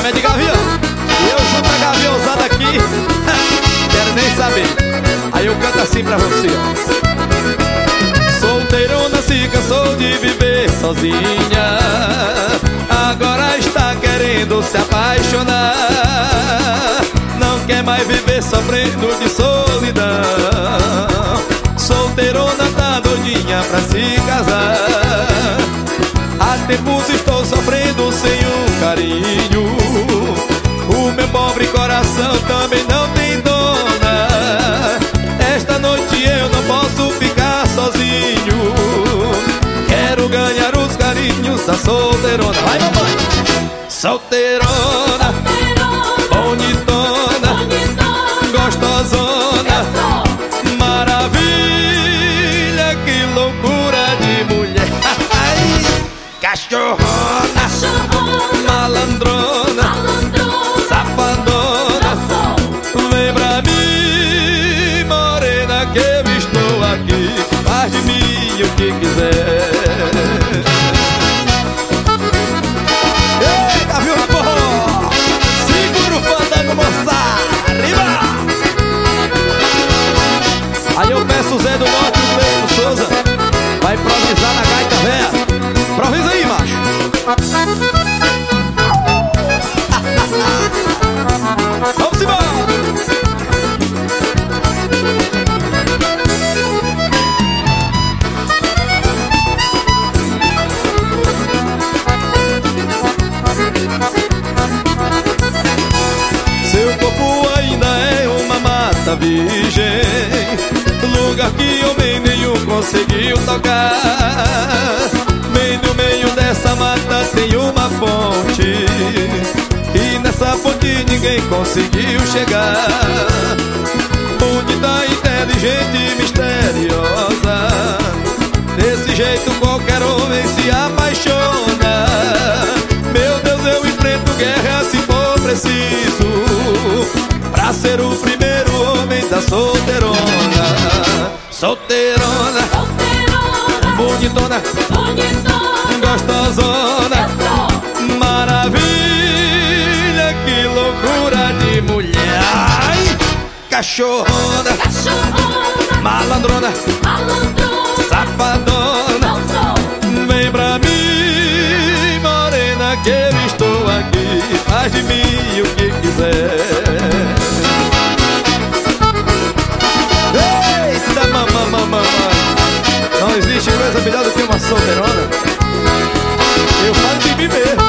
nome é de Gavião. E eu junto a gaviãozada aqui, quero nem saber. Aí eu canto assim pra você, ó. Solteirona se cansou de viver sozinha, agora está querendo se apaixonar. Não quer mais viver sofrendo de solidão. Solteirona tá doidinha pra se casar. Há tempos estou sofrendo sem um carinho. O meu pobre coração também não tem dona. Esta noite eu não posso ficar sozinho. Quero ganhar os carinhos da solteirona. Vai, mamãe! Solteirona, bonitona, gostosona, maravilha, que loucura de mulher. Cachorrona, malandrona, safadona, vem pra mim, morena, que eu estou aqui. Faz de mim o que quiser. Ei, Gavião de Forró, segura o fandango, moçada, arriba! Aí eu peço o Zé do Norte e o Cleito Souza, vai improvisar na gaita véia. Improvisa aí, macho. Vamos embora. Seu corpo ainda é uma mata virgem, lugar que homem nenhum conseguiu tocar. Bem no meio dessa mata tem uma ponte, e nessa ponte ninguém conseguiu chegar. Bonita, inteligente e misteriosa, desse jeito qualquer homem se apaixona. Meu Deus, eu enfrento guerra se for preciso, pra ser o primeiro homem da solteirona. Solteirona, bonitona, gostosona, maravilha, que loucura de mulher. Ai, cachorrona, malandrona, safadona, vem pra mim, morena, que eu estou aqui. Faz de mim o que quiser. Eita, mamãe, não existe coisa melhor do que uma solteirona. Eu falo de mim mesmo.